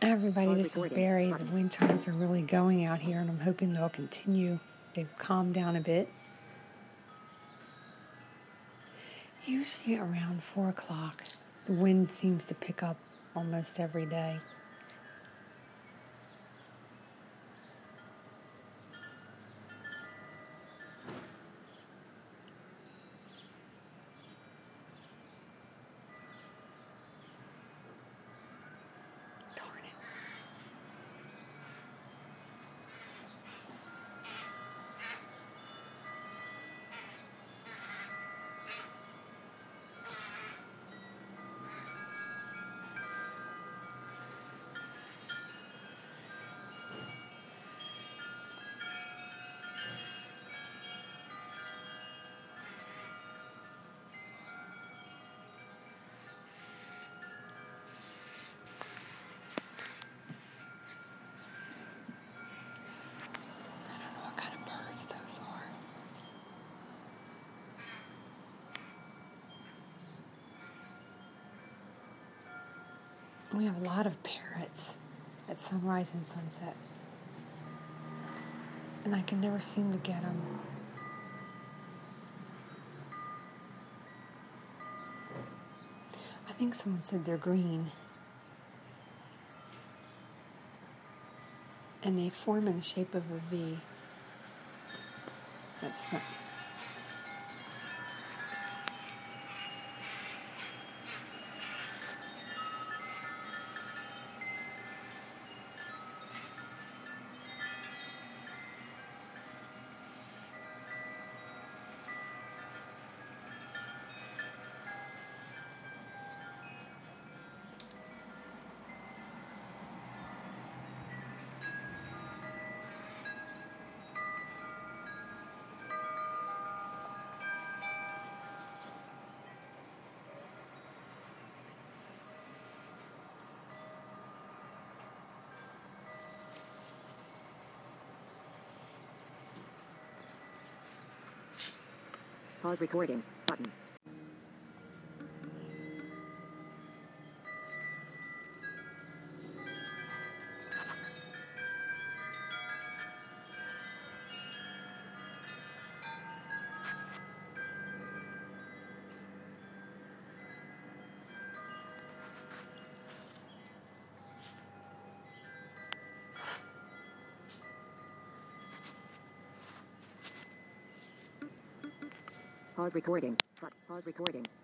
Everybody, this is Barry. The wind chimes are really going out here, and I'm hoping they'll continue. They've calmed down a bit. Usually around 4 o'clock, the wind seems to pick up almost every day. Darn it. What kind of birds those are. We have a lot of parrots at sunrise and sunset, and I can never seem to get them. I think someone said they're green, and they form in the shape of a V. That's not. Pause recording button. Pause recording. Pause recording.